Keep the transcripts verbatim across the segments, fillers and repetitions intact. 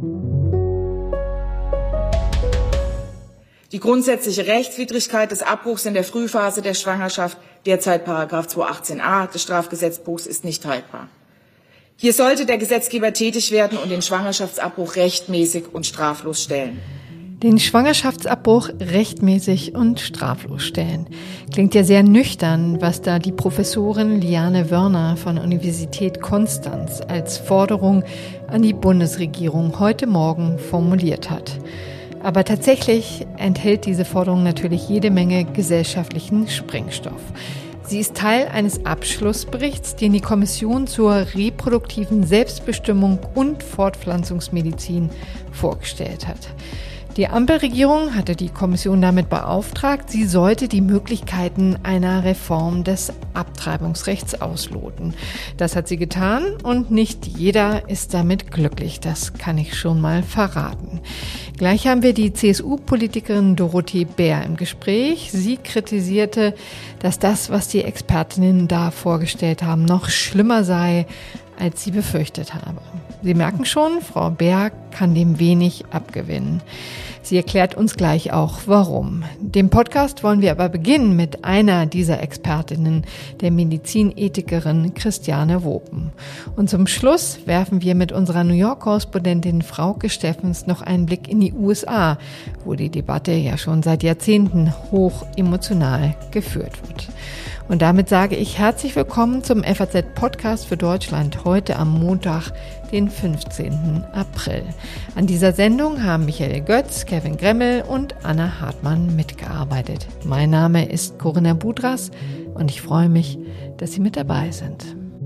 Die grundsätzliche Rechtswidrigkeit des Abbruchs in der Frühphase der Schwangerschaft, derzeit Paragraph zweihundertachtzehn a des Strafgesetzbuchs, ist nicht haltbar. Hier sollte der Gesetzgeber tätig werden und den Schwangerschaftsabbruch rechtmäßig und straflos stellen. Den Schwangerschaftsabbruch rechtmäßig und straflos stellen. Klingt ja sehr nüchtern, was da die Professorin Liane Wörner von der Universität Konstanz als Forderung an die Bundesregierung heute Morgen formuliert hat. Aber tatsächlich enthält diese Forderung natürlich jede Menge gesellschaftlichen Sprengstoff. Sie ist Teil eines Abschlussberichts, den die Kommission zur reproduktiven Selbstbestimmung und Fortpflanzungsmedizin vorgestellt hat. Die Ampelregierung hatte die Kommission damit beauftragt, sie sollte die Möglichkeiten einer Reform des Abtreibungsrechts ausloten. Das hat sie getan und nicht jeder ist damit glücklich, das kann ich schon mal verraten. Gleich haben wir die C S U-Politikerin Dorothee Bär im Gespräch. Sie kritisierte, dass das, was die Expertinnen da vorgestellt haben, noch schlimmer sei, als sie befürchtet habe. Sie merken schon, Frau Bär kann dem wenig abgewinnen. Sie erklärt uns gleich auch, warum. Den Podcast wollen wir aber beginnen mit einer dieser Expertinnen, der Medizinethikerin Christiane Wopen. Und zum Schluss werfen wir mit unserer New York-Korrespondentin Frauke Steffens noch einen Blick in die U S A, wo die Debatte ja schon seit Jahrzehnten hoch emotional geführt wird. Und damit sage ich herzlich willkommen zum F A Z-Podcast für Deutschland heute am Montag, den fünfzehnten April. An dieser Sendung haben Michael Götz, Kevin Gremmel und Anna Hartmann mitgearbeitet. Mein Name ist Corinna Budras und ich freue mich, dass Sie mit dabei sind.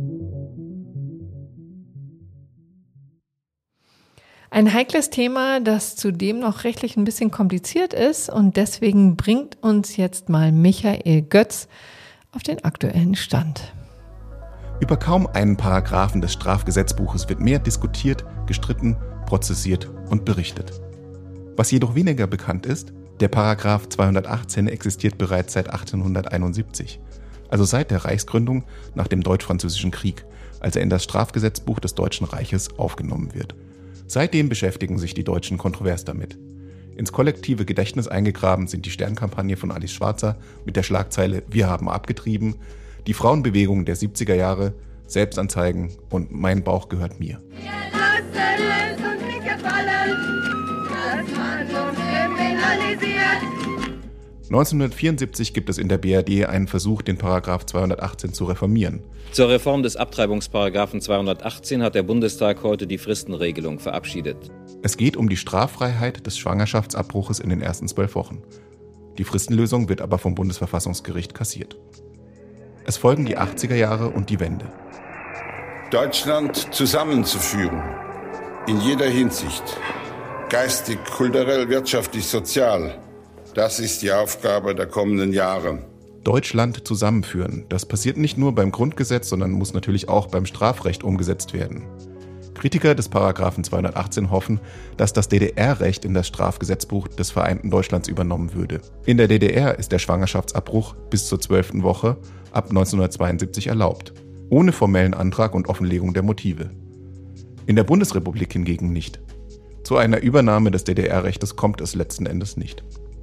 Ein heikles Thema, das zudem noch rechtlich ein bisschen kompliziert ist und deswegen bringt uns jetzt mal Michael Götz auf den aktuellen Stand. Über kaum einen Paragraphen des Strafgesetzbuches wird mehr diskutiert, gestritten, prozessiert und berichtet. Was jedoch weniger bekannt ist, der Paragraph zweihundertachtzehn existiert bereits seit achtzehnhunderteinundsiebzig, also seit der Reichsgründung nach dem Deutsch-Französischen Krieg, als er in das Strafgesetzbuch des Deutschen Reiches aufgenommen wird. Seitdem beschäftigen sich die Deutschen kontrovers damit. Ins kollektive Gedächtnis eingegraben sind die Sternkampagne von Alice Schwarzer mit der Schlagzeile „Wir haben abgetrieben", die Frauenbewegung der siebziger Jahre, Selbstanzeigen und Mein Bauch gehört mir. Wir lassen es uns nicht gefallen, dass man uns kriminalisiert. neunzehnhundertvierundsiebzig gibt es in der B R D einen Versuch, den Paragraph zweihundertachtzehn zu reformieren. Zur Reform des Abtreibungsparagraphen zweihundertachtzehn hat der Bundestag heute die Fristenregelung verabschiedet. Es geht um die Straffreiheit des Schwangerschaftsabbruches in den ersten zwölf Wochen. Die Fristenlösung wird aber vom Bundesverfassungsgericht kassiert. Es folgen die achtziger Jahre und die Wende. Deutschland zusammenzuführen, in jeder Hinsicht, geistig, kulturell, wirtschaftlich, sozial, das ist die Aufgabe der kommenden Jahre. Deutschland zusammenführen, das passiert nicht nur beim Grundgesetz, sondern muss natürlich auch beim Strafrecht umgesetzt werden. Kritiker des Paragraphen zweihundertachtzehn hoffen, dass das D D R-Recht in das Strafgesetzbuch des vereinten Deutschlands übernommen würde. In der D D R ist der Schwangerschaftsabbruch bis zur zwölften Woche ab neunzehnhundertzweiundsiebzig erlaubt, ohne formellen Antrag und Offenlegung der Motive. In der Bundesrepublik hingegen nicht. Zu einer Übernahme des D D R-Rechtes kommt es letzten Endes nicht.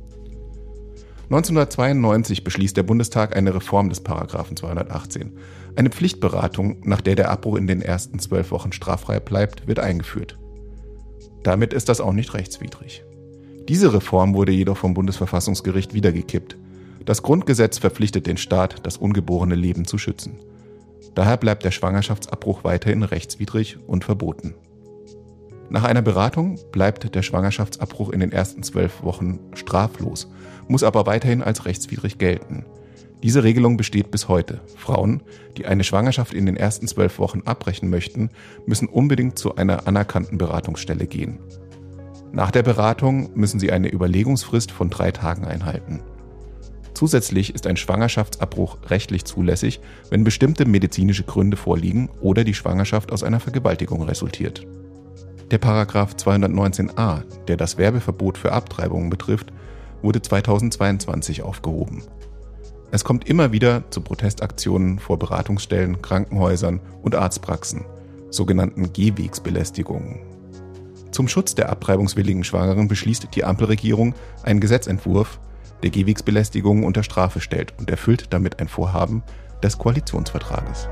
neunzehnhundertzweiundneunzig beschließt der Bundestag eine Reform des Paragraphen zweihundertachtzehn. Eine Pflichtberatung, nach der der Abbruch in den ersten zwölf Wochen straffrei bleibt, wird eingeführt. Damit ist das auch nicht rechtswidrig. Diese Reform wurde jedoch vom Bundesverfassungsgericht wieder gekippt. Das Grundgesetz verpflichtet den Staat, das ungeborene Leben zu schützen. Daher bleibt der Schwangerschaftsabbruch weiterhin rechtswidrig und verboten. Nach einer Beratung bleibt der Schwangerschaftsabbruch in den ersten zwölf Wochen straflos, muss aber weiterhin als rechtswidrig gelten. Diese Regelung besteht bis heute. Frauen, die eine Schwangerschaft in den ersten zwölf Wochen abbrechen möchten, müssen unbedingt zu einer anerkannten Beratungsstelle gehen. Nach der Beratung müssen sie eine Überlegungsfrist von drei Tagen einhalten. Zusätzlich ist ein Schwangerschaftsabbruch rechtlich zulässig, wenn bestimmte medizinische Gründe vorliegen oder die Schwangerschaft aus einer Vergewaltigung resultiert. Der Paragraph zweihundertneunzehn a, der das Werbeverbot für Abtreibungen betrifft, wurde zweitausendzweiundzwanzig aufgehoben. Es kommt immer wieder zu Protestaktionen vor Beratungsstellen, Krankenhäusern und Arztpraxen, sogenannten Gehwegsbelästigungen. Zum Schutz der abtreibungswilligen Schwangeren beschließt die Ampelregierung einen Gesetzentwurf, der Gehwegsbelästigungen unter Strafe stellt und erfüllt damit ein Vorhaben des Koalitionsvertrages.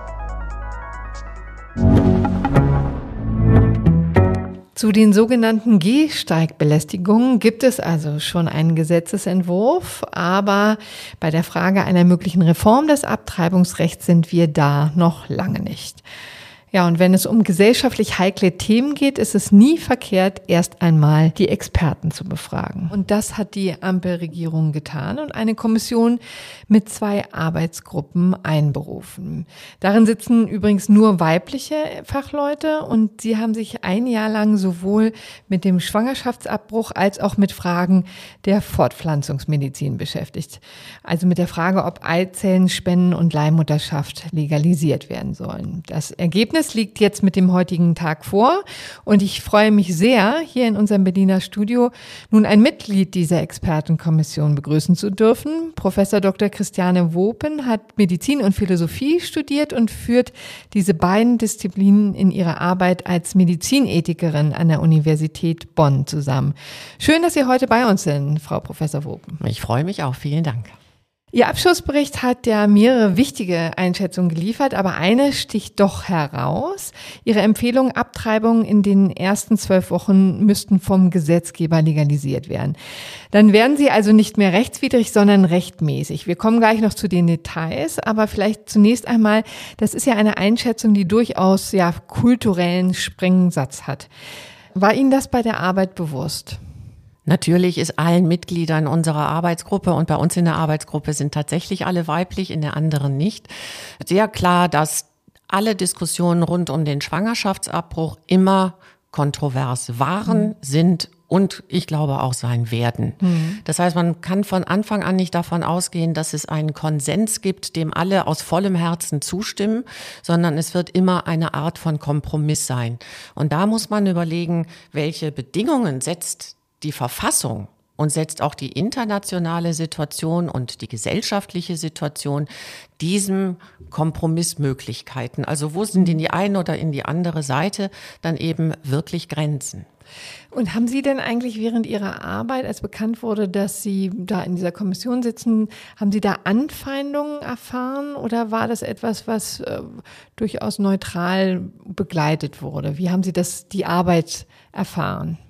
Zu den sogenannten Gehsteigbelästigungen gibt es also schon einen Gesetzesentwurf, aber bei der Frage einer möglichen Reform des Abtreibungsrechts sind wir da noch lange nicht. Ja, und wenn es um gesellschaftlich heikle Themen geht, ist es nie verkehrt, erst einmal die Experten zu befragen. Und das hat die Ampelregierung getan und eine Kommission mit zwei Arbeitsgruppen einberufen. Darin sitzen übrigens nur weibliche Fachleute und sie haben sich ein Jahr lang sowohl mit dem Schwangerschaftsabbruch als auch mit Fragen der Fortpflanzungsmedizin beschäftigt. Also mit der Frage, ob Eizellen, Spenden und Leihmutterschaft legalisiert werden sollen. Das Ergebnis liegt jetzt mit dem heutigen Tag vor und ich freue mich sehr, hier in unserem Berliner Studio nun ein Mitglied dieser Expertenkommission begrüßen zu dürfen. Professor Doktor Christiane Wopen hat Medizin und Philosophie studiert und führt diese beiden Disziplinen in ihrer Arbeit als Medizinethikerin an der Universität Bonn zusammen. Schön, dass Sie heute bei uns sind, Frau Professor Wopen. Ich freue mich auch. Vielen Dank. Ihr Abschlussbericht hat ja mehrere wichtige Einschätzungen geliefert, aber eine sticht doch heraus. Ihre Empfehlung, Abtreibungen in den ersten zwölf Wochen müssten vom Gesetzgeber legalisiert werden. Dann werden sie also nicht mehr rechtswidrig, sondern rechtmäßig. Wir kommen gleich noch zu den Details, aber vielleicht zunächst einmal, das ist ja eine Einschätzung, die durchaus ja kulturellen Sprengsatz hat. War Ihnen das bei der Arbeit bewusst? Natürlich ist allen Mitgliedern unserer Arbeitsgruppe und bei uns in der Arbeitsgruppe sind tatsächlich alle weiblich, in der anderen nicht, sehr klar, dass alle Diskussionen rund um den Schwangerschaftsabbruch immer kontrovers waren, mhm. sind und ich glaube auch sein werden. Mhm. Das heißt, man kann von Anfang an nicht davon ausgehen, dass es einen Konsens gibt, dem alle aus vollem Herzen zustimmen, sondern es wird immer eine Art von Kompromiss sein. Und da muss man überlegen, welche Bedingungen setzt die Verfassung und setzt auch die internationale Situation und die gesellschaftliche Situation diesem Kompromissmöglichkeiten. Also wo sind in die eine oder in die andere Seite dann eben wirklich Grenzen? Und haben Sie denn eigentlich während Ihrer Arbeit, als bekannt wurde, dass Sie da in dieser Kommission sitzen, haben Sie da Anfeindungen erfahren oder war das etwas, was äh, durchaus neutral begleitet wurde? Wie haben Sie das, die Arbeit erfahren?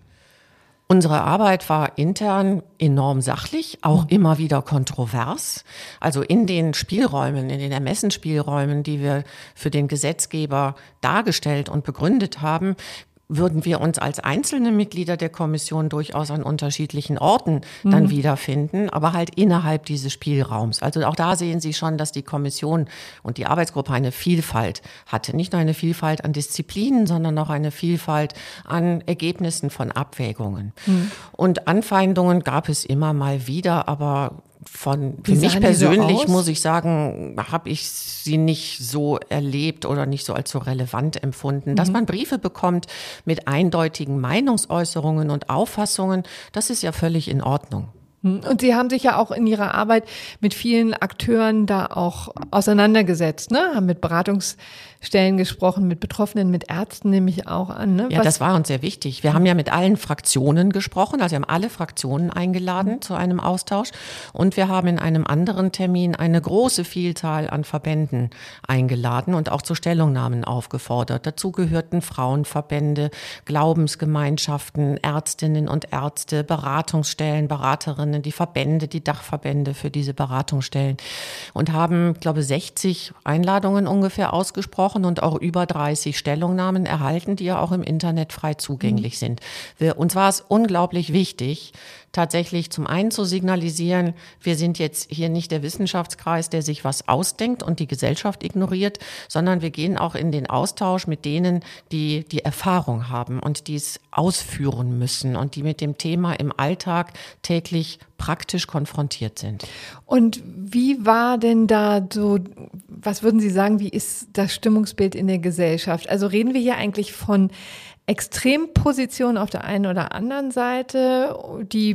Unsere Arbeit war intern enorm sachlich, auch mhm. immer wieder kontrovers. Also in den Spielräumen, in den Ermessensspielräumen, die wir für den Gesetzgeber dargestellt und begründet haben, würden wir uns als einzelne Mitglieder der Kommission durchaus an unterschiedlichen Orten dann mhm. wiederfinden, aber halt innerhalb dieses Spielraums. Also auch da sehen Sie schon, dass die Kommission und die Arbeitsgruppe eine Vielfalt hatte. Nicht nur eine Vielfalt an Disziplinen, sondern auch eine Vielfalt an Ergebnissen von Abwägungen. Mhm. Und Anfeindungen gab es immer mal wieder, aber Von, für mich persönlich so muss ich sagen, habe ich sie nicht so erlebt oder nicht so als so relevant empfunden. Mhm. Dass man Briefe bekommt mit eindeutigen Meinungsäußerungen und Auffassungen, das ist ja völlig in Ordnung. Und Sie haben sich ja auch in Ihrer Arbeit mit vielen Akteuren da auch auseinandergesetzt, ne? Haben mit Beratungsstellen gesprochen, mit Betroffenen, mit Ärzten nehme ich auch an. Ne? Ja, Was das war uns sehr wichtig. Wir haben ja mit allen Fraktionen gesprochen, also wir haben alle Fraktionen eingeladen mhm. zu einem Austausch und wir haben in einem anderen Termin eine große Vielzahl an Verbänden eingeladen und auch zu Stellungnahmen aufgefordert. Dazu gehörten Frauenverbände, Glaubensgemeinschaften, Ärztinnen und Ärzte, Beratungsstellen, Beraterinnen, die Verbände, die Dachverbände für diese Beratungsstellen und haben, ich glaube, sechzig Einladungen ungefähr ausgesprochen und auch über dreißig Stellungnahmen erhalten, die ja auch im Internet frei zugänglich mhm. sind. Wir, uns war es unglaublich wichtig, tatsächlich zum einen zu signalisieren, wir sind jetzt hier nicht der Wissenschaftskreis, der sich was ausdenkt und die Gesellschaft ignoriert, sondern wir gehen auch in den Austausch mit denen, die die Erfahrung haben und die es ausführen müssen und die mit dem Thema im Alltag täglich praktisch konfrontiert sind. Und wie war denn da so, was würden Sie sagen, wie ist das Stimmungsbild in der Gesellschaft? Also reden wir hier eigentlich von Extrempositionen auf der einen oder anderen Seite, die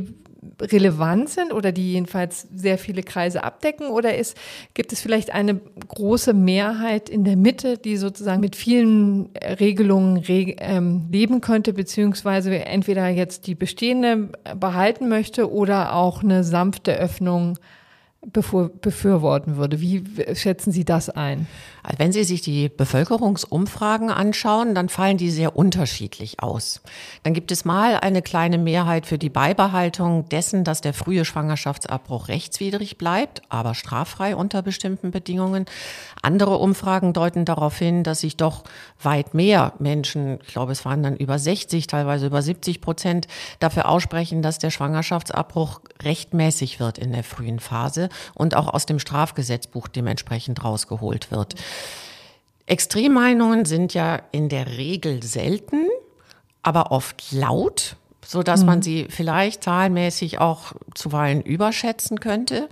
relevant sind oder die jedenfalls sehr viele Kreise abdecken? Oder ist, gibt es vielleicht eine große Mehrheit in der Mitte, die sozusagen mit vielen Regelungen reg- ähm, leben könnte, beziehungsweise entweder jetzt die bestehende behalten möchte oder auch eine sanfte Öffnung bevor, befürworten würde? Wie schätzen Sie das ein? Wenn Sie sich die Bevölkerungsumfragen anschauen, dann fallen die sehr unterschiedlich aus. Dann gibt es mal eine kleine Mehrheit für die Beibehaltung dessen, dass der frühe Schwangerschaftsabbruch rechtswidrig bleibt, aber straffrei unter bestimmten Bedingungen. Andere Umfragen deuten darauf hin, dass sich doch weit mehr Menschen, ich glaube, es waren dann über sechzig, teilweise über siebzig Prozent, dafür aussprechen, dass der Schwangerschaftsabbruch rechtmäßig wird in der frühen Phase und auch aus dem Strafgesetzbuch dementsprechend rausgeholt wird. Extremmeinungen sind ja in der Regel selten, aber oft laut, so dass mhm. man sie vielleicht zahlenmäßig auch zuweilen überschätzen könnte.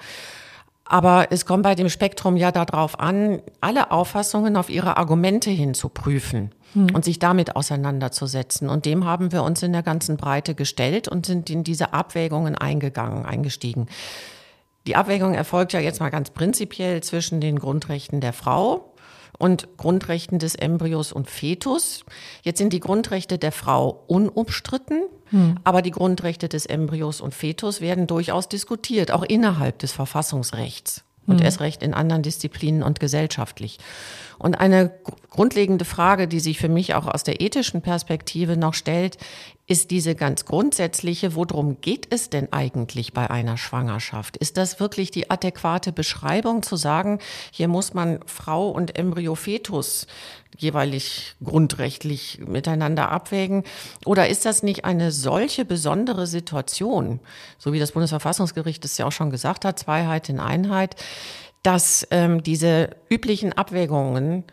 Aber es kommt bei dem Spektrum ja darauf an, alle Auffassungen auf ihre Argumente hin zu prüfen mhm. und sich damit auseinanderzusetzen. Und dem haben wir uns in der ganzen Breite gestellt und sind in diese Abwägungen eingegangen, eingestiegen. Die Abwägung erfolgt ja jetzt mal ganz prinzipiell zwischen den Grundrechten der Frau und Grundrechten des Embryos und Fetus. Jetzt sind die Grundrechte der Frau unumstritten, hm. aber die Grundrechte des Embryos und Fetus werden durchaus diskutiert, auch innerhalb des Verfassungsrechts und hm. erst recht in anderen Disziplinen und gesellschaftlich. Und eine grundlegende Frage, die sich für mich auch aus der ethischen Perspektive noch stellt, ist diese ganz grundsätzliche: Worum geht es denn eigentlich bei einer Schwangerschaft? Ist das wirklich die adäquate Beschreibung, zu sagen, hier muss man Frau und Embryo, Fetus jeweilig grundrechtlich miteinander abwägen? Oder ist das nicht eine solche besondere Situation, so wie das Bundesverfassungsgericht es ja auch schon gesagt hat, Zweiheit in Einheit, dass ähm, diese üblichen Abwägungen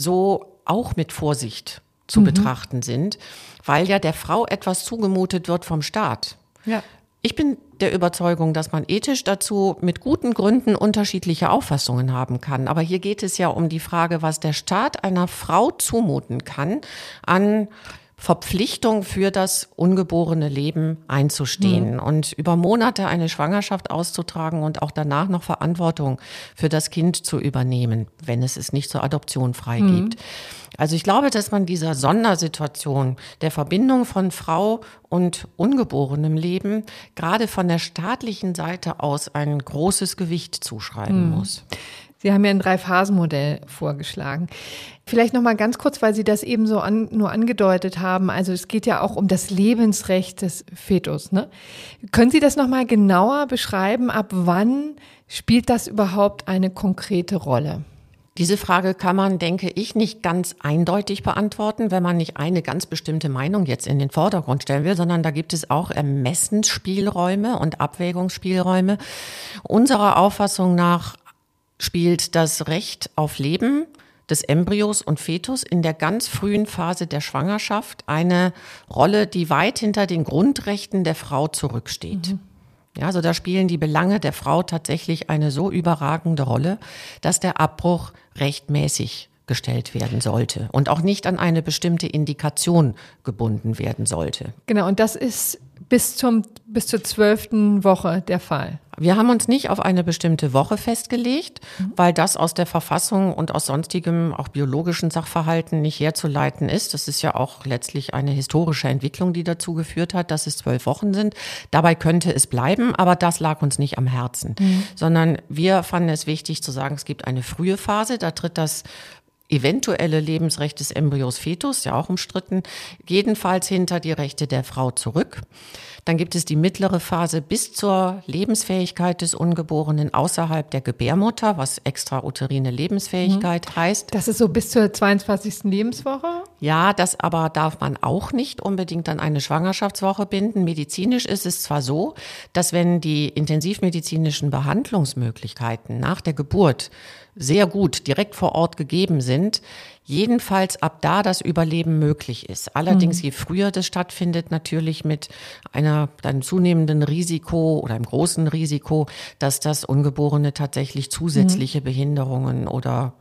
so auch mit Vorsicht zu mhm. betrachten sind, weil ja der Frau etwas zugemutet wird vom Staat. Ja. Ich bin der Überzeugung, dass man ethisch dazu mit guten Gründen unterschiedliche Auffassungen haben kann. Aber hier geht es ja um die Frage, was der Staat einer Frau zumuten kann, an Verpflichtung für das ungeborene Leben einzustehen mhm. und über Monate eine Schwangerschaft auszutragen und auch danach noch Verantwortung für das Kind zu übernehmen, wenn es es nicht zur Adoption freigibt. Mhm. Also ich glaube, dass man dieser Sondersituation der Verbindung von Frau und ungeborenem Leben gerade von der staatlichen Seite aus ein großes Gewicht zuschreiben mhm. muss. Sie haben ja ein Drei-Phasen-Modell vorgeschlagen. Vielleicht noch mal ganz kurz, weil Sie das eben so an, nur angedeutet haben. Also es geht ja auch um das Lebensrecht des Fetus, ne? Können Sie das noch mal genauer beschreiben? Ab wann spielt das überhaupt eine konkrete Rolle? Diese Frage kann man, denke ich, nicht ganz eindeutig beantworten, wenn man nicht eine ganz bestimmte Meinung jetzt in den Vordergrund stellen will, sondern da gibt es auch Ermessensspielräume und Abwägungsspielräume. Unserer Auffassung nach spielt das Recht auf Leben des Embryos und Fetus in der ganz frühen Phase der Schwangerschaft eine Rolle, die weit hinter den Grundrechten der Frau zurücksteht. Mhm. Ja, also da spielen die Belange der Frau tatsächlich eine so überragende Rolle, dass der Abbruch rechtmäßig gestellt werden sollte und auch nicht an eine bestimmte Indikation gebunden werden sollte. Genau, und das ist bis zum bis zur zwölften Woche der Fall. Wir haben uns nicht auf eine bestimmte Woche festgelegt, mhm. weil das aus der Verfassung und aus sonstigem, auch biologischen Sachverhalten nicht herzuleiten ist. Das ist ja auch letztlich eine historische Entwicklung, die dazu geführt hat, dass es zwölf Wochen sind. Dabei könnte es bleiben, aber das lag uns nicht am Herzen, mhm. sondern wir fanden es wichtig zu sagen, es gibt eine frühe Phase, da tritt das eventuelle Lebensrecht des Embryos Fetus, ja auch umstritten, jedenfalls hinter die Rechte der Frau zurück. Dann gibt es die mittlere Phase bis zur Lebensfähigkeit des Ungeborenen außerhalb der Gebärmutter, was extrauterine Lebensfähigkeit mhm. heißt. Das ist so bis zur zweiundzwanzigsten Lebenswoche? Ja, das aber darf man auch nicht unbedingt an eine Schwangerschaftswoche binden. Medizinisch ist es zwar so, dass wenn die intensivmedizinischen Behandlungsmöglichkeiten nach der Geburt sehr gut direkt vor Ort gegeben sind, jedenfalls ab da das Überleben möglich ist. Allerdings, mhm. je früher das stattfindet, natürlich mit einer, einem zunehmenden Risiko oder einem großen Risiko, dass das Ungeborene tatsächlich zusätzliche mhm. Behinderungen oder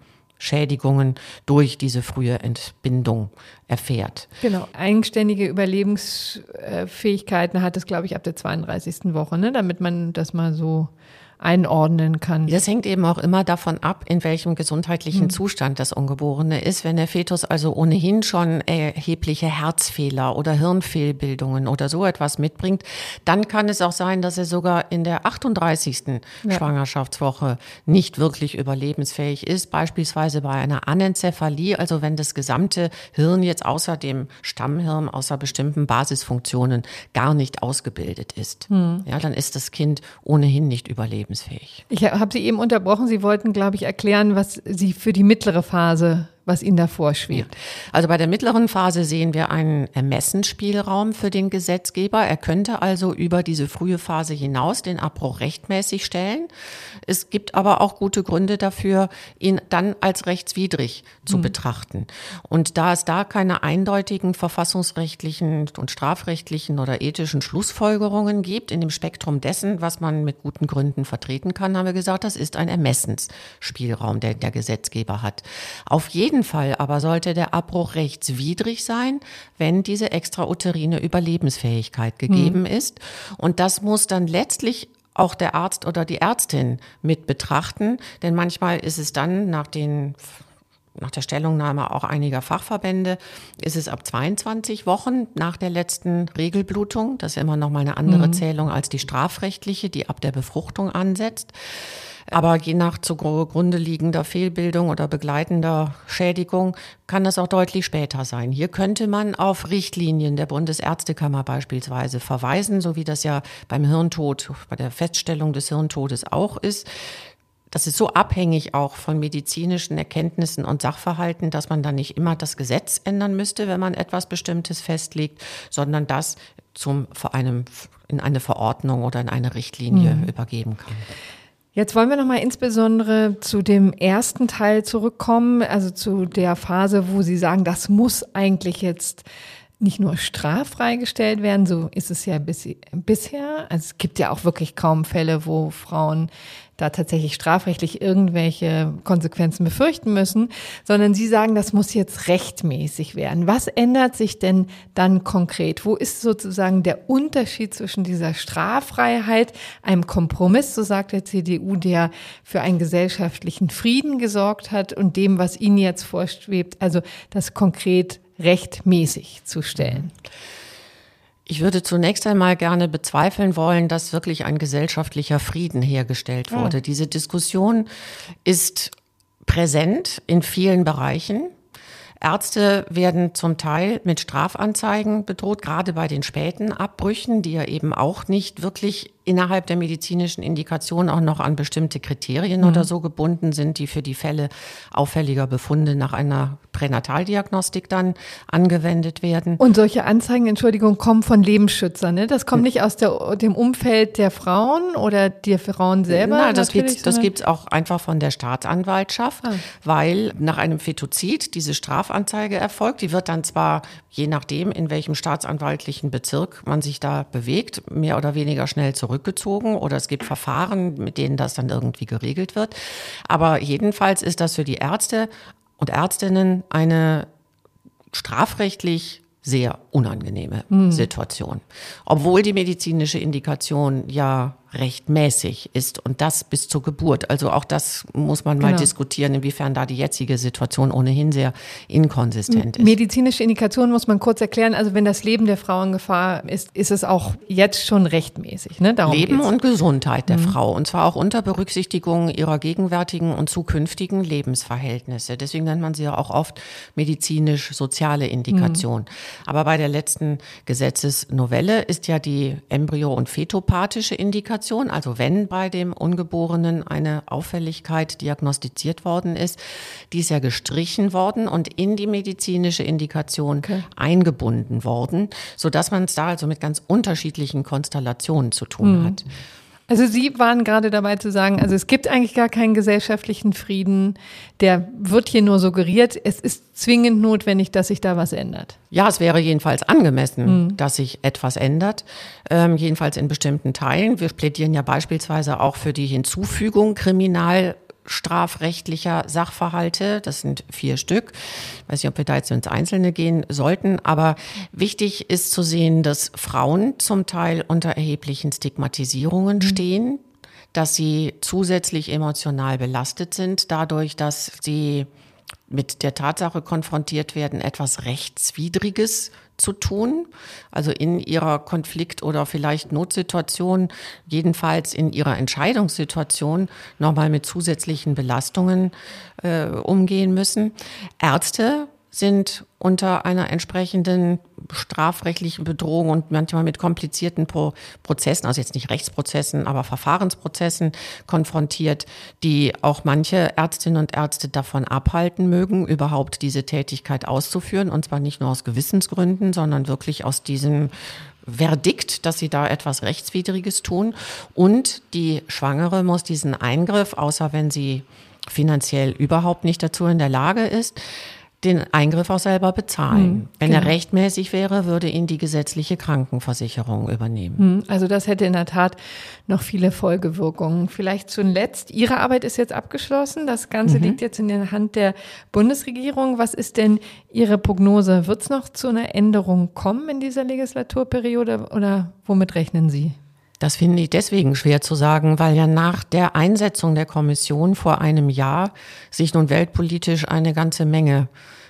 Schädigungen durch diese frühe Entbindung erfährt. Genau, eigenständige Überlebensfähigkeiten hat es, glaube ich, ab der zweiunddreißigsten Woche, ne? Damit man das mal so einordnen kann. Das hängt eben auch immer davon ab, in welchem gesundheitlichen hm. Zustand das Ungeborene ist. Wenn der Fetus also ohnehin schon erhebliche Herzfehler oder Hirnfehlbildungen oder so etwas mitbringt, dann kann es auch sein, dass er sogar in der achtunddreißigsten Ja. Schwangerschaftswoche nicht wirklich überlebensfähig ist. Beispielsweise bei einer Anencephalie, also wenn das gesamte Hirn jetzt außer dem Stammhirn, außer bestimmten Basisfunktionen gar nicht ausgebildet ist. Hm. Ja, dann ist das Kind ohnehin nicht überlebensfähig. Ich habe Sie eben unterbrochen. Sie wollten, glaube ich, erklären, was Sie für die mittlere Phase, was Ihnen da vorschwebt. Also bei der mittleren Phase sehen wir einen Ermessensspielraum für den Gesetzgeber. Er könnte also über diese frühe Phase hinaus den Abbruch rechtmäßig stellen. Es gibt aber auch gute Gründe dafür, ihn dann als rechtswidrig zu mhm. betrachten. Und da es da keine eindeutigen verfassungsrechtlichen und strafrechtlichen oder ethischen Schlussfolgerungen gibt in dem Spektrum dessen, was man mit guten Gründen vertreten kann, haben wir gesagt, das ist ein Ermessensspielraum, den der Gesetzgeber hat. Auf jeden jeden Fall aber sollte der Abbruch rechtswidrig sein, wenn diese extrauterine Überlebensfähigkeit gegeben mhm. ist. Und das muss dann letztlich auch der Arzt oder die Ärztin mit betrachten, denn manchmal ist es dann nach den Nach der Stellungnahme auch einiger Fachverbände ist es ab zweiundzwanzig Wochen nach der letzten Regelblutung. Das ist immer noch mal eine andere mhm. Zählung als die strafrechtliche, die ab der Befruchtung ansetzt. Aber je nach zugrunde liegender Fehlbildung oder begleitender Schädigung kann das auch deutlich später sein. Hier könnte man auf Richtlinien der Bundesärztekammer beispielsweise verweisen, so wie das ja beim Hirntod, bei der Feststellung des Hirntodes auch ist. Das ist so abhängig auch von medizinischen Erkenntnissen und Sachverhalten, dass man dann nicht immer das Gesetz ändern müsste, wenn man etwas Bestimmtes festlegt, sondern das zum, vor einem, in eine Verordnung oder in eine Richtlinie mhm. übergeben kann. Jetzt wollen wir noch mal insbesondere zu dem ersten Teil zurückkommen, also zu der Phase, wo Sie sagen, das muss eigentlich jetzt nicht nur straffrei gestellt werden, so ist es ja bis, bisher. Also es gibt ja auch wirklich kaum Fälle, wo Frauen da tatsächlich strafrechtlich irgendwelche Konsequenzen befürchten müssen, sondern Sie sagen, das muss jetzt rechtmäßig werden. Was ändert sich denn dann konkret? Wo ist sozusagen der Unterschied zwischen dieser Straffreiheit, einem Kompromiss, so sagt der C D U, der für einen gesellschaftlichen Frieden gesorgt hat, und dem, was Ihnen jetzt vorschwebt, also das konkret rechtmäßig zu stellen? Ich würde zunächst einmal gerne bezweifeln wollen, dass wirklich ein gesellschaftlicher Frieden hergestellt wurde. Ja. Diese Diskussion ist präsent in vielen Bereichen. Ärzte werden zum Teil mit Strafanzeigen bedroht, gerade bei den späten Abbrüchen, die ja eben auch nicht wirklich innerhalb der medizinischen Indikation auch noch an bestimmte Kriterien mhm. oder so gebunden sind, die für die Fälle auffälliger Befunde nach einer Pränataldiagnostik dann angewendet werden. Und solche Anzeigen, Entschuldigung, kommen von Lebensschützern, ne? Das kommt nicht aus der, dem Umfeld der Frauen oder der Frauen selber? Nein, das gibt's, das gibt's auch einfach von der Staatsanwaltschaft, ah. weil nach einem Fetozid diese Strafanzeige erfolgt. Die wird dann zwar, je nachdem, in welchem staatsanwaltlichen Bezirk man sich da bewegt, mehr oder weniger schnell zurückgezogen, oder es gibt Verfahren, mit denen das dann irgendwie geregelt wird. Aber jedenfalls ist das für die Ärzte und Ärztinnen eine strafrechtlich sehr unangenehme mhm. Situation. Obwohl die medizinische Indikation ja rechtmäßig ist, und das bis zur Geburt. Also auch das muss man mal genau. diskutieren, inwiefern da die jetzige Situation ohnehin sehr inkonsistent ist. Medizinische Indikation muss man kurz erklären. Also wenn das Leben der Frau in Gefahr ist, ist es auch jetzt schon rechtmäßig. Ne? Darum Leben geht's. Und Gesundheit der mhm. Frau, und zwar auch unter Berücksichtigung ihrer gegenwärtigen und zukünftigen Lebensverhältnisse. Deswegen nennt man sie ja auch oft medizinisch-soziale Indikation. Mhm. Aber bei der letzten Gesetzesnovelle ist ja die embryo- und fetopathische Indikation, also wenn bei dem Ungeborenen eine Auffälligkeit diagnostiziert worden ist, die ist ja gestrichen worden und in die medizinische Indikation okay. eingebunden worden, sodass man es da also mit ganz unterschiedlichen Konstellationen zu tun mhm. hat. Also Sie waren gerade dabei zu sagen, also es gibt eigentlich gar keinen gesellschaftlichen Frieden, der wird hier nur suggeriert, es ist zwingend notwendig, dass sich da was ändert. Ja, es wäre jedenfalls angemessen, mhm. dass sich etwas ändert, ähm, jedenfalls in bestimmten Teilen. Wir plädieren ja beispielsweise auch für die Hinzufügung kriminal strafrechtlicher Sachverhalte. Das sind vier Stück. Ich weiß nicht, ob wir da jetzt ins Einzelne gehen sollten, aber wichtig ist zu sehen, dass Frauen zum Teil unter erheblichen Stigmatisierungen mhm. stehen, dass sie zusätzlich emotional belastet sind, dadurch, dass sie mit der Tatsache konfrontiert werden, etwas Rechtswidriges zu tun, also in ihrer Konflikt- oder vielleicht Notsituation, jedenfalls in ihrer Entscheidungssituation nochmal mit zusätzlichen Belastungen äh, umgehen müssen. Ärzte sind unter einer entsprechenden strafrechtlichen Bedrohung und manchmal mit komplizierten Pro- Prozessen, also jetzt nicht Rechtsprozessen, aber Verfahrensprozessen konfrontiert, die auch manche Ärztinnen und Ärzte davon abhalten mögen, überhaupt diese Tätigkeit auszuführen. Und zwar nicht nur aus Gewissensgründen, sondern wirklich aus diesem Verdikt, dass sie da etwas Rechtswidriges tun. Und die Schwangere muss diesen Eingriff, außer wenn sie finanziell überhaupt nicht dazu in der Lage ist, den Eingriff auch selber bezahlen. Hm, Wenn genau. er rechtmäßig wäre, würde ihn die gesetzliche Krankenversicherung übernehmen. Hm, also das hätte in der Tat noch viele Folgewirkungen. Vielleicht zuletzt, Ihre Arbeit ist jetzt abgeschlossen. Das Ganze mhm. liegt jetzt in der Hand der Bundesregierung. Was ist denn Ihre Prognose? Wird es noch zu einer Änderung kommen in dieser Legislaturperiode oder womit rechnen Sie? Das finde ich deswegen schwer zu sagen, weil ja nach der Einsetzung der Kommission vor einem Jahr sich nun weltpolitisch eine ganze Menge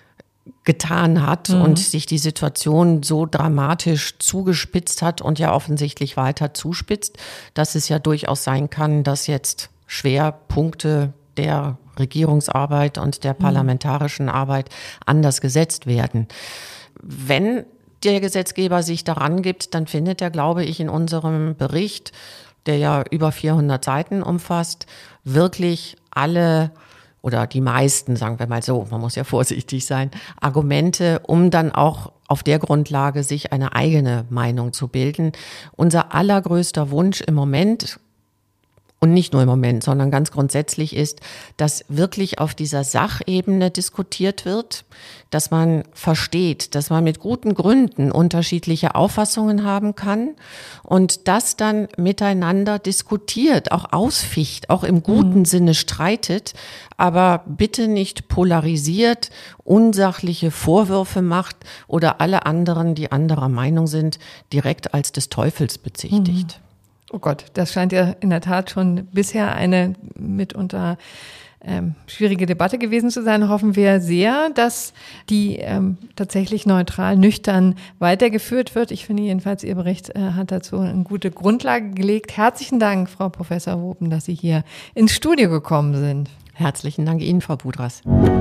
getan hat mhm. und sich die Situation so dramatisch zugespitzt hat und ja offensichtlich weiter zuspitzt, dass es ja durchaus sein kann, dass jetzt Schwerpunkte der Regierungsarbeit und der parlamentarischen Arbeit anders gesetzt werden. Wenn der Gesetzgeber sich daran gibt, dann findet er, glaube ich, in unserem Bericht, der ja über vierhundert Seiten umfasst, wirklich alle oder die meisten, sagen wir mal so, man muss ja vorsichtig sein, Argumente, um dann auch auf der Grundlage sich eine eigene Meinung zu bilden. Unser allergrößter Wunsch im Moment, und nicht nur im Moment, sondern ganz grundsätzlich ist, dass wirklich auf dieser Sachebene diskutiert wird, dass man versteht, dass man mit guten Gründen unterschiedliche Auffassungen haben kann und das dann miteinander diskutiert, auch ausficht, auch im guten mhm. Sinne streitet, aber bitte nicht polarisiert, unsachliche Vorwürfe macht oder alle anderen, die anderer Meinung sind, direkt als des Teufels bezichtigt. Mhm. Oh Gott, das scheint ja in der Tat schon bisher eine mitunter ähm, schwierige Debatte gewesen zu sein. Hoffen wir sehr, dass die ähm, tatsächlich neutral, nüchtern weitergeführt wird. Ich finde jedenfalls, Ihr Bericht äh, hat dazu eine gute Grundlage gelegt. Herzlichen Dank, Frau Professor Wopen, dass Sie hier ins Studio gekommen sind. Herzlichen Dank Ihnen, Frau Budras.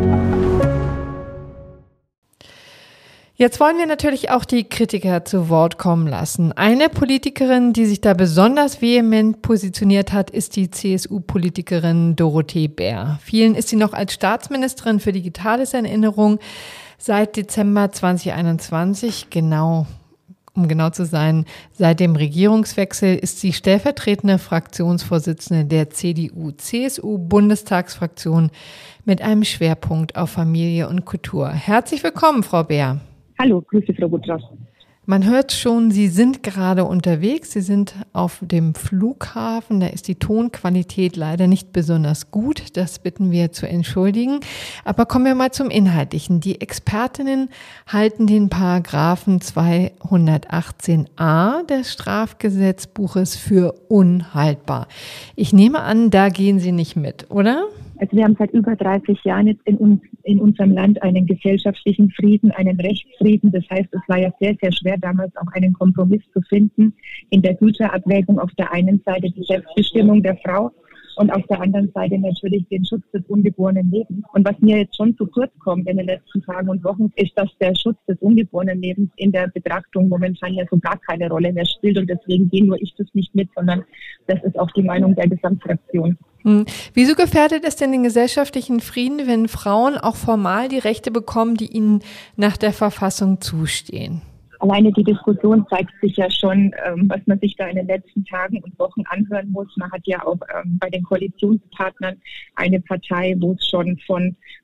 Jetzt wollen wir natürlich auch die Kritiker zu Wort kommen lassen. Eine Politikerin, die sich da besonders vehement positioniert hat, ist die C S U-Politikerin Dorothee Bär. Vielen ist sie noch als Staatsministerin für Digitales in Erinnerung. Seit Dezember zwanzig einundzwanzig, genau, um genau zu sein, seit dem Regierungswechsel ist sie stellvertretende Fraktionsvorsitzende der C D U-C S U-Bundestagsfraktion mit einem Schwerpunkt auf Familie und Kultur. Herzlich willkommen, Frau Bär. Hallo, grüße Frau Budras. Man hört schon, Sie sind gerade unterwegs. Sie sind auf dem Flughafen. Da ist die Tonqualität leider nicht besonders gut. Das bitten wir zu entschuldigen. Aber kommen wir mal zum Inhaltlichen. Die Expertinnen halten den Paragraphen zweihundertachtzehn a des Strafgesetzbuches für unhaltbar. Ich nehme an, da gehen Sie nicht mit, oder? Also wir haben seit über dreißig Jahren jetzt in, uns, in unserem Land einen gesellschaftlichen Frieden, einen Rechtsfrieden. Das heißt, es war ja sehr, sehr schwer, damals auch einen Kompromiss zu finden in der Güterabwägung. Auf der einen Seite die Selbstbestimmung der Frau und auf der anderen Seite natürlich den Schutz des ungeborenen Lebens. Und was mir jetzt schon zu kurz kommt in den letzten Tagen und Wochen, ist, dass der Schutz des ungeborenen Lebens in der Betrachtung momentan ja so gar keine Rolle mehr spielt. Und deswegen gehe nur ich das nicht mit, sondern das ist auch die Meinung der Gesamtfraktion. Hm. Wieso gefährdet es denn den gesellschaftlichen Frieden, wenn Frauen auch formal die Rechte bekommen, die ihnen nach der Verfassung zustehen? Alleine die Diskussion zeigt sich ja schon, ähm, was man sich da in den letzten Tagen und Wochen anhören muss. Man hat ja auch ähm, bei den Koalitionspartnern eine Partei, wo es schon von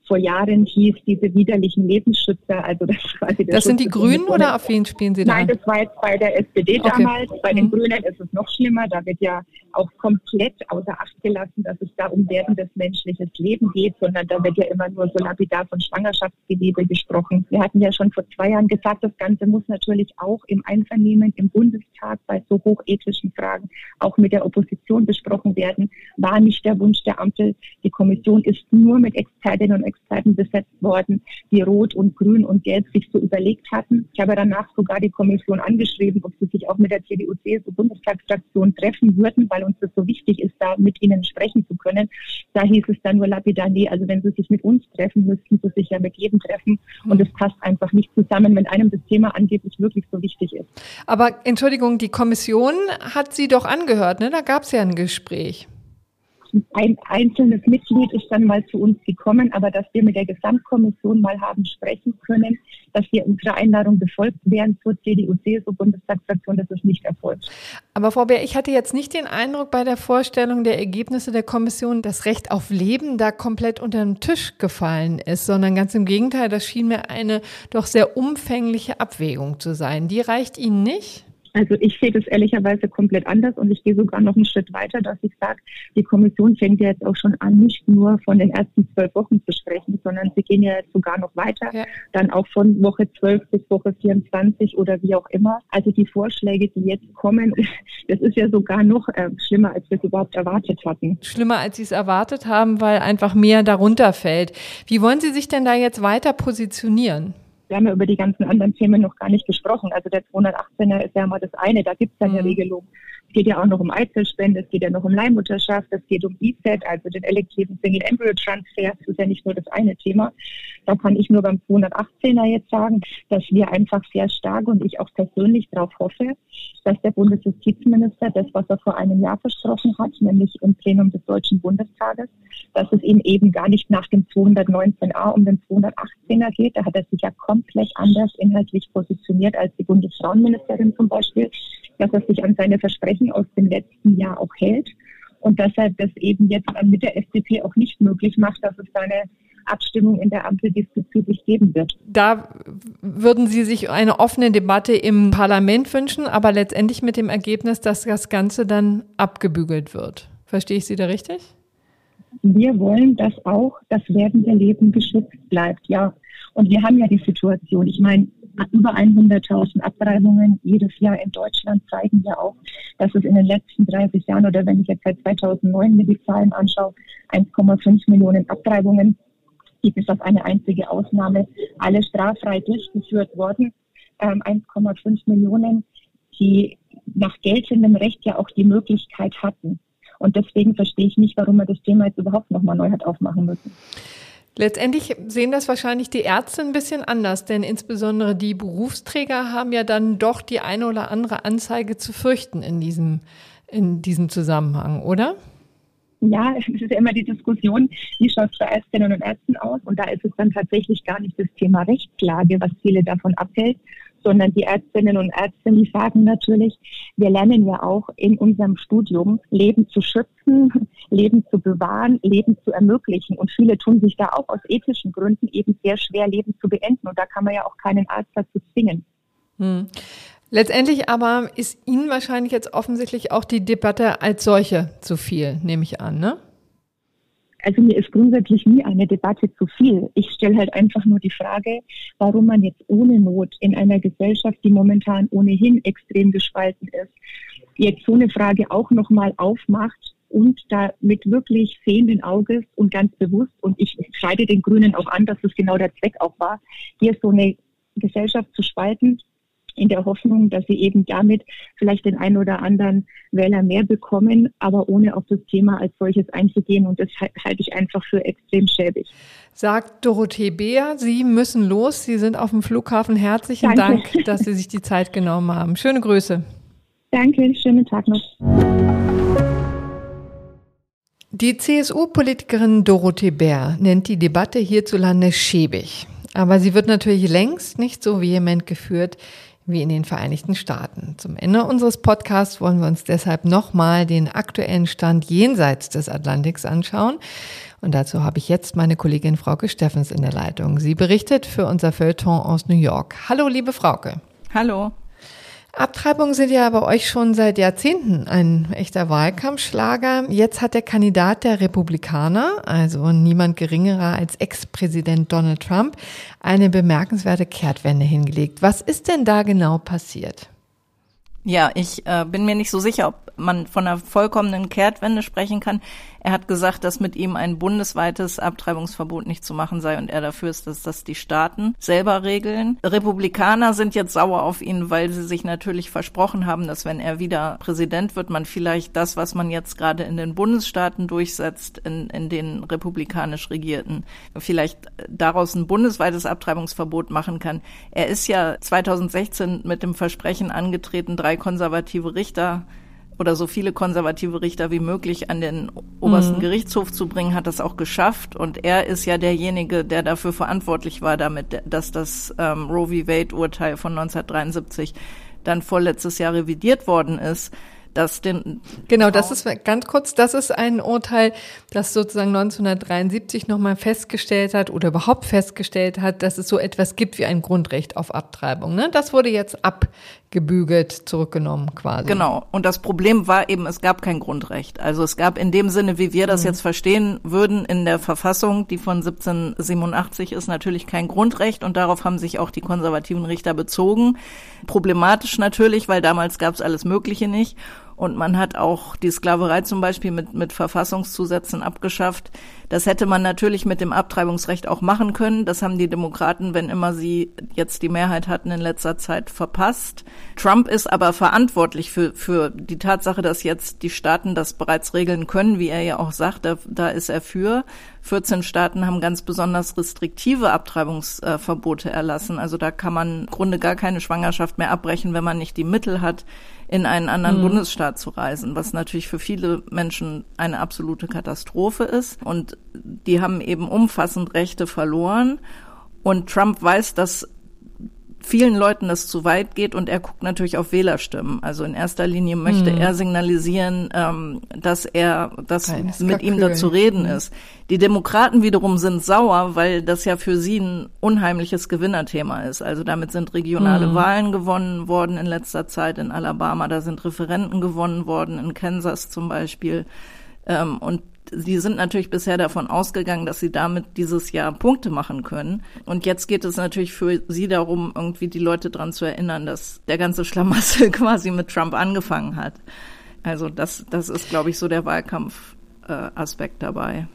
vor Jahren hieß, diese widerlichen Lebensschützer, also das quasi der Das sind die Schutz Grünen des oder auf wen spielen Sie da? Nein, das war jetzt bei der S P D Okay. damals. Bei den Mhm. Grünen ist es noch schlimmer. Da wird ja auch komplett außer Acht gelassen, dass es da um werdendes menschliches Leben geht, sondern da wird ja immer nur so lapidar von Schwangerschaftsgewebe gesprochen. Wir hatten ja schon vor zwei Jahren gesagt, das Ganze muss natürlich auch im Einvernehmen im Bundestag bei so hochethischen Fragen auch mit der Opposition besprochen werden. War nicht der Wunsch der Ampel. Die Kommission ist nur mit Expertinnen und Experten besetzt worden, die Rot und Grün und Gelb sich so überlegt hatten. Ich habe danach sogar die Kommission angeschrieben, ob sie sich auch mit der C D U-C S U-Bundestagsfraktion treffen würden, weil uns das so wichtig ist, da mit ihnen sprechen zu können. Da hieß es dann nur lapidar, nee, also wenn sie sich mit uns treffen, müssten sie sich ja mit jedem treffen. Und es passt einfach nicht zusammen, wenn einem das Thema angeblich wirklich so wichtig ist. Aber Entschuldigung, die Kommission hat Sie doch angehört, ne? Da gab es ja ein Gespräch. Ein einzelnes Mitglied ist dann mal zu uns gekommen, aber dass wir mit der Gesamtkommission mal haben sprechen können, dass wir unserer Einladung befolgt werden zur C D U-C S U-Bundestagsfraktion, das ist nicht erfolgt. Aber Frau Beer, ich hatte jetzt nicht den Eindruck bei der Vorstellung der Ergebnisse der Kommission, das Recht auf Leben da komplett unter den Tisch gefallen ist, sondern ganz im Gegenteil, das schien mir eine doch sehr umfängliche Abwägung zu sein. Die reicht Ihnen nicht? Also ich sehe das ehrlicherweise komplett anders und ich gehe sogar noch einen Schritt weiter, dass ich sage, die Kommission fängt ja jetzt auch schon an, nicht nur von den ersten zwölf Wochen zu sprechen, sondern sie gehen ja jetzt sogar noch weiter, ja. Dann auch von Woche zwölf bis Woche vierundzwanzig oder wie auch immer. Also die Vorschläge, die jetzt kommen, das ist ja sogar noch äh, schlimmer, als wir es überhaupt erwartet hatten. Schlimmer, als Sie es erwartet haben, weil einfach mehr darunter fällt. Wie wollen Sie sich denn da jetzt weiter positionieren? Wir haben ja über die ganzen anderen Themen noch gar nicht gesprochen. Also der zweihundertachtzehner ist ja mal das eine, da gibt es ja eine mhm. Regelung. Es geht ja auch noch um Eizellspende, es geht ja noch um Leihmutterschaft, es geht um E S E T, also den elektiven Single Embryo Transfer. Das ist ja nicht nur das eine Thema. Da kann ich nur beim zweihundertachtzehner jetzt sagen, dass wir einfach sehr stark und ich auch persönlich darauf hoffe, dass der Bundesjustizminister das, was er vor einem Jahr versprochen hat, nämlich im Plenum des Deutschen Bundestages, dass es ihm eben gar nicht nach dem zweihundertneunzehn a um den zweihundertachtzehner geht. Da hat er sich ja komplett anders inhaltlich positioniert als die Bundesfrauenministerin zum Beispiel, dass er sich an seine Versprechen aus dem letzten Jahr auch hält und dass er das eben jetzt mit der F D P auch nicht möglich macht, dass es da eine Abstimmung in der Ampel diesbezüglich geben wird. Da würden Sie sich eine offene Debatte im Parlament wünschen, aber letztendlich mit dem Ergebnis, dass das Ganze dann abgebügelt wird. Verstehe ich Sie da richtig? Wir wollen, dass auch das werdende Leben geschützt bleibt, ja. Und wir haben ja die Situation, ich meine, über hunderttausend Abtreibungen jedes Jahr in Deutschland zeigen ja auch, dass es in den letzten dreißig Jahren, oder wenn ich jetzt seit zweitausendneun mir die Zahlen anschaue, eins Komma fünf Millionen Abtreibungen, die bis auf eine einzige Ausnahme alle straffrei durchgeführt wurden. Ähm, eins Komma fünf Millionen, die nach geltendem Recht ja auch die Möglichkeit hatten. Und deswegen verstehe ich nicht, warum man das Thema jetzt überhaupt nochmal neu hat aufmachen müssen. Letztendlich sehen das wahrscheinlich die Ärzte ein bisschen anders, denn insbesondere die Berufsträger haben ja dann doch die eine oder andere Anzeige zu fürchten in diesem, in diesem Zusammenhang, oder? Ja, es ist ja immer die Diskussion, wie schaut es bei Ärztinnen und Ärzten aus? Und da ist es dann tatsächlich gar nicht das Thema Rechtslage, was viele davon abhält, sondern die Ärztinnen und Ärzte, die sagen natürlich, wir lernen ja auch in unserem Studium, Leben zu schützen, Leben zu bewahren, Leben zu ermöglichen. Und viele tun sich da auch aus ethischen Gründen eben sehr schwer, Leben zu beenden. Und da kann man ja auch keinen Arzt dazu zwingen. Hm. Letztendlich aber ist Ihnen wahrscheinlich jetzt offensichtlich auch die Debatte als solche zu viel, nehme ich an, ne? Also mir ist grundsätzlich nie eine Debatte zu viel. Ich stelle halt einfach nur die Frage, warum man jetzt ohne Not in einer Gesellschaft, die momentan ohnehin extrem gespalten ist, jetzt so eine Frage auch nochmal aufmacht und da mit wirklich sehenden Auges und ganz bewusst, und ich schreibe den Grünen auch an, dass das genau der Zweck auch war, hier so eine Gesellschaft zu spalten, in der Hoffnung, dass sie eben damit vielleicht den einen oder anderen Wähler mehr bekommen, aber ohne auf das Thema als solches einzugehen. Und das halte ich einfach für extrem schäbig. Sagt Dorothee Beer, Sie müssen los. Sie sind auf dem Flughafen. Herzlichen Danke. Dank, dass Sie sich die Zeit genommen haben. Schöne Grüße. Danke, schönen Tag noch. Die C S U-Politikerin Dorothee Beer nennt die Debatte hierzulande schäbig. Aber sie wird natürlich längst nicht so vehement geführt, wie in den Vereinigten Staaten. Zum Ende unseres Podcasts wollen wir uns deshalb nochmal den aktuellen Stand jenseits des Atlantiks anschauen. Und dazu habe ich jetzt meine Kollegin Frauke Steffens in der Leitung. Sie berichtet für unser Feuilleton aus New York. Hallo, liebe Frauke. Hallo. Abtreibungen sind ja bei euch schon seit Jahrzehnten ein echter Wahlkampfschlager. Jetzt hat der Kandidat der Republikaner, also niemand geringerer als Ex-Präsident Donald Trump, eine bemerkenswerte Kehrtwende hingelegt. Was ist denn da genau passiert? Ja, ich äh, bin mir nicht so sicher, ob man von einer vollkommenen Kehrtwende sprechen kann. Er hat gesagt, dass mit ihm ein bundesweites Abtreibungsverbot nicht zu machen sei und er dafür ist, dass das die Staaten selber regeln. Republikaner sind jetzt sauer auf ihn, weil sie sich natürlich versprochen haben, dass wenn er wieder Präsident wird, man vielleicht das, was man jetzt gerade in den Bundesstaaten durchsetzt, in, in den republikanisch regierten, vielleicht daraus ein bundesweites Abtreibungsverbot machen kann. Er ist ja zweitausendsechzehn mit dem Versprechen angetreten, drei konservative Richter oder so viele konservative Richter wie möglich an den obersten mhm. Gerichtshof zu bringen, hat das auch geschafft. Und er ist ja derjenige, der dafür verantwortlich war, damit, dass das ähm, Roe v. Wade-Urteil von neunzehnhundertdreiundsiebzig dann vorletztes Jahr revidiert worden ist. Das den genau, das ist ganz kurz, das ist ein Urteil, das sozusagen neunzehnhundertdreiundsiebzig nochmal festgestellt hat oder überhaupt festgestellt hat, dass es so etwas gibt wie ein Grundrecht auf Abtreibung. Ne? Das wurde jetzt abgebügelt, zurückgenommen quasi. Genau, und das Problem war eben, es gab kein Grundrecht. Also es gab in dem Sinne, wie wir das mhm. jetzt verstehen würden, in der Verfassung, die von siebzehnhundertsiebenundachtzig ist, natürlich kein Grundrecht und darauf haben sich auch die konservativen Richter bezogen. Problematisch natürlich, weil damals gab es alles Mögliche nicht. Und man hat auch die Sklaverei zum Beispiel mit, mit Verfassungszusätzen abgeschafft. Das hätte man natürlich mit dem Abtreibungsrecht auch machen können. Das haben die Demokraten, wenn immer sie jetzt die Mehrheit hatten, in letzter Zeit verpasst. Trump ist aber verantwortlich für, für die Tatsache, dass jetzt die Staaten das bereits regeln können, wie er ja auch sagt, da, da ist er für. vierzehn Staaten haben ganz besonders restriktive Abtreibungsverbote erlassen. Also da kann man im Grunde gar keine Schwangerschaft mehr abbrechen, wenn man nicht die Mittel hat, in einen anderen mhm. Bundesstaat zu reisen, was natürlich für viele Menschen eine absolute Katastrophe ist. Und die haben eben umfassend Rechte verloren. Und Trump weiß, dass vielen Leuten das zu weit geht und er guckt natürlich auf Wählerstimmen. Also in erster Linie möchte mhm. er signalisieren, ähm, dass er, dass Keines mit Kalkül. ihm da zu reden mhm. ist. Die Demokraten wiederum sind sauer, weil das ja für sie ein unheimliches Gewinnerthema ist. Also damit sind regionale mhm. Wahlen gewonnen worden in letzter Zeit in Alabama, da sind Referenden gewonnen worden, in Kansas zum Beispiel. Ähm, und Sie sind natürlich bisher davon ausgegangen, dass sie damit dieses Jahr Punkte machen können. Und jetzt geht es natürlich für sie darum, irgendwie die Leute daran zu erinnern, dass der ganze Schlamassel quasi mit Trump angefangen hat. Also das, das ist, glaube ich, so der Wahlkampfaspekt äh, dabei.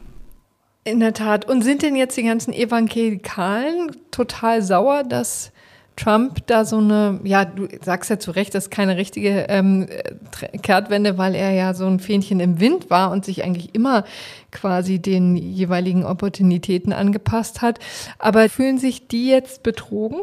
In der Tat. Und sind denn jetzt die ganzen Evangelikalen total sauer, dass Trump da so eine, ja, du sagst ja zu Recht, das ist keine richtige ähm, Kehrtwende, weil er ja so ein Fähnchen im Wind war und sich eigentlich immer quasi den jeweiligen Opportunitäten angepasst hat. Aber fühlen sich die jetzt betrogen?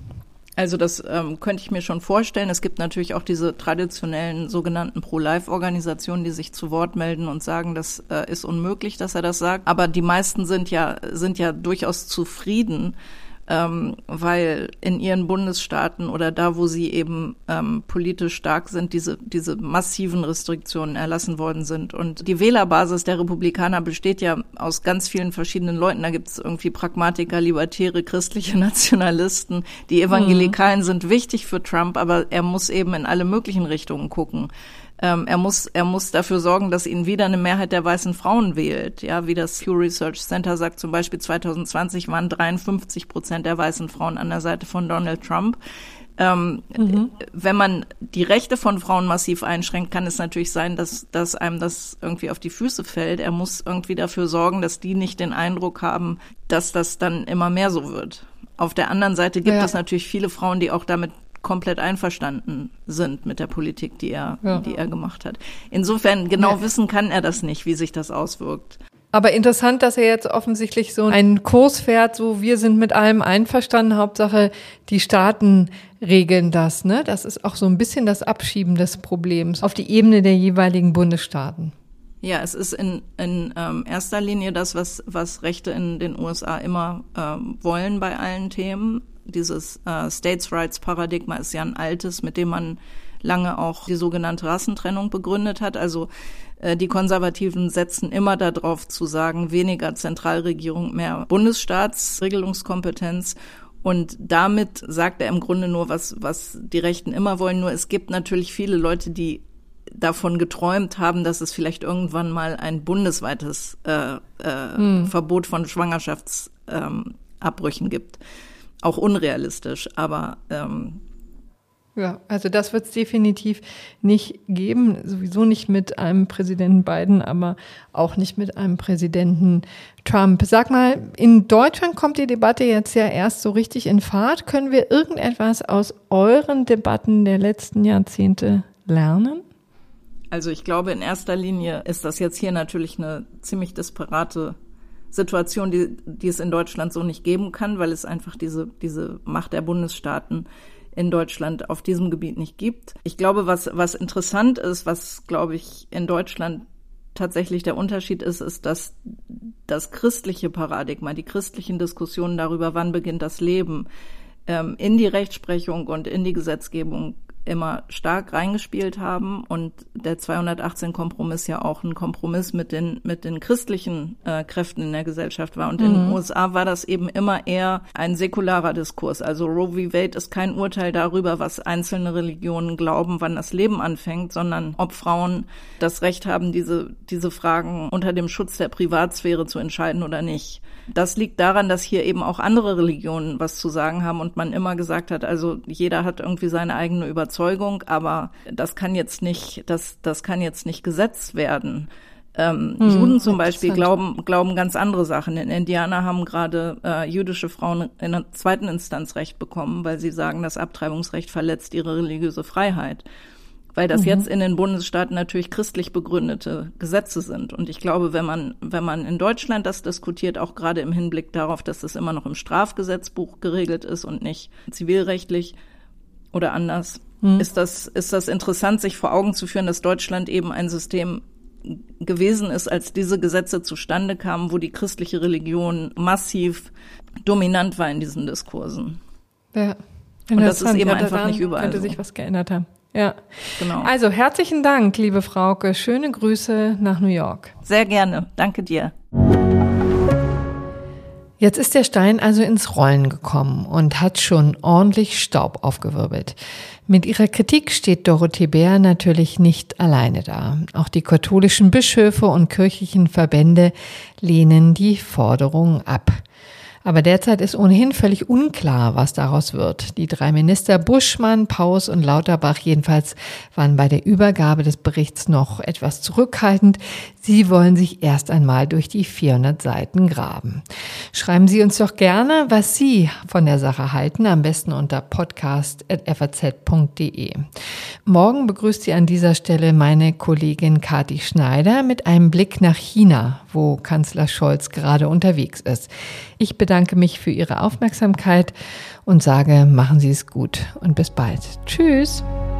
Also das ähm, könnte ich mir schon vorstellen. Es gibt natürlich auch diese traditionellen sogenannten Pro-Life-Organisationen, die sich zu Wort melden und sagen, das äh, ist unmöglich, dass er das sagt. Aber die meisten sind ja sind ja durchaus zufrieden, Ähm, weil in ihren Bundesstaaten oder da, wo sie eben ähm, politisch stark sind, diese diese massiven Restriktionen erlassen worden sind. Und die Wählerbasis der Republikaner besteht ja aus ganz vielen verschiedenen Leuten. Da gibt es irgendwie Pragmatiker, Libertäre, christliche Nationalisten. Die Evangelikalen mhm. sind wichtig für Trump, aber er muss eben in alle möglichen Richtungen gucken. Ähm, er muss, er muss dafür sorgen, dass ihn wieder eine Mehrheit der weißen Frauen wählt. Ja, wie das Pew Research Center sagt, zum Beispiel zweitausendzwanzig waren dreiundfünfzig Prozent der weißen Frauen an der Seite von Donald Trump. Ähm, mhm. Wenn man die Rechte von Frauen massiv einschränkt, kann es natürlich sein, dass, dass einem das irgendwie auf die Füße fällt. Er muss irgendwie dafür sorgen, dass die nicht den Eindruck haben, dass das dann immer mehr so wird. Auf der anderen Seite gibt ja. es natürlich viele Frauen, die auch damit komplett einverstanden sind mit der Politik, die er, ja. die er gemacht hat. Insofern genau ja. wissen kann er das nicht, wie sich das auswirkt. Aber interessant, dass er jetzt offensichtlich so einen Kurs fährt, so wir sind mit allem einverstanden, Hauptsache die Staaten regeln das, ne? Das ist auch so ein bisschen das Abschieben des Problems auf die Ebene der jeweiligen Bundesstaaten. Ja, es ist in, in ähm, erster Linie das, was, was Rechte in den U S A immer ähm, wollen bei allen Themen. dieses äh, States Rights Paradigma ist ja ein altes, mit dem man lange auch die sogenannte Rassentrennung begründet hat. Also äh, die Konservativen setzen immer darauf zu sagen, weniger Zentralregierung, mehr Bundesstaatsregelungskompetenz. Und damit sagt er im Grunde nur, was, was die Rechten immer wollen. Nur es gibt natürlich viele Leute, die davon geträumt haben, dass es vielleicht irgendwann mal ein bundesweites äh, äh, hm. Verbot von Schwangerschaftsabbrüchen ähm, gibt. Auch unrealistisch, aber ähm, ja, also das wird es definitiv nicht geben, sowieso nicht mit einem Präsidenten Biden, aber auch nicht mit einem Präsidenten Trump. Sag mal, in Deutschland kommt die Debatte jetzt ja erst so richtig in Fahrt. Können wir irgendetwas aus euren Debatten der letzten Jahrzehnte lernen? Also ich glaube, in erster Linie ist das jetzt hier natürlich eine ziemlich disparate Situation, die, die es in Deutschland so nicht geben kann, weil es einfach diese, diese Macht der Bundesstaaten in Deutschland auf diesem Gebiet nicht gibt. Ich glaube, was, was interessant ist, was, glaube ich, in Deutschland tatsächlich der Unterschied ist, ist, dass das christliche Paradigma, die christlichen Diskussionen darüber, wann beginnt das Leben, ähm, in die Rechtsprechung und in die Gesetzgebung immer stark reingespielt haben und der zweihundertachtzehn Kompromiss ja auch ein Kompromiss mit den mit den christlichen äh, Kräften in der Gesellschaft war. Und mhm. in den U S A war das eben immer eher ein säkularer Diskurs. Also Roe v. Wade ist kein Urteil darüber, was einzelne Religionen glauben, wann das Leben anfängt, sondern ob Frauen das Recht haben, diese diese Fragen unter dem Schutz der Privatsphäre zu entscheiden oder nicht. Das liegt daran, dass hier eben auch andere Religionen was zu sagen haben und man immer gesagt hat, also jeder hat irgendwie seine eigene Überzeugung, aber das kann jetzt nicht, das, das kann jetzt nicht gesetzt werden. Ähm, hm, Juden zum Beispiel glauben, glauben ganz andere Sachen. In Indiana haben gerade äh, jüdische Frauen in der zweiten Instanz Recht bekommen, weil sie sagen, das Abtreibungsrecht verletzt ihre religiöse Freiheit. Weil das mhm. jetzt in den Bundesstaaten natürlich christlich begründete Gesetze sind. Und ich glaube, wenn man, wenn man in Deutschland das diskutiert, auch gerade im Hinblick darauf, dass das immer noch im Strafgesetzbuch geregelt ist und nicht zivilrechtlich oder anders, mhm. ist das, ist das interessant, sich vor Augen zu führen, dass Deutschland eben ein System gewesen ist, als diese Gesetze zustande kamen, wo die christliche Religion massiv dominant war in diesen Diskursen. Ja. Und das ist eben ja, einfach nicht überall könnte so. sich was geändert haben. Ja, genau. Also herzlichen Dank, liebe Frauke. Schöne Grüße nach New York. Sehr gerne. Danke dir. Jetzt ist der Stein also ins Rollen gekommen und hat schon ordentlich Staub aufgewirbelt. Mit ihrer Kritik steht Dorothee Bär natürlich nicht alleine da. Auch die katholischen Bischöfe und kirchlichen Verbände lehnen die Forderung ab. Aber derzeit ist ohnehin völlig unklar, was daraus wird. Die drei Minister Buschmann, Paus und Lauterbach jedenfalls waren bei der Übergabe des Berichts noch etwas zurückhaltend. Sie wollen sich erst einmal durch die vierhundert Seiten graben. Schreiben Sie uns doch gerne, was Sie von der Sache halten, am besten unter podcast at f a z punkt d e. Morgen begrüßt Sie an dieser Stelle meine Kollegin Kathi Schneider mit einem Blick nach China, wo Kanzler Scholz gerade unterwegs ist. Ich bedanke mich für Ihre Aufmerksamkeit und sage, machen Sie es gut und bis bald. Tschüss.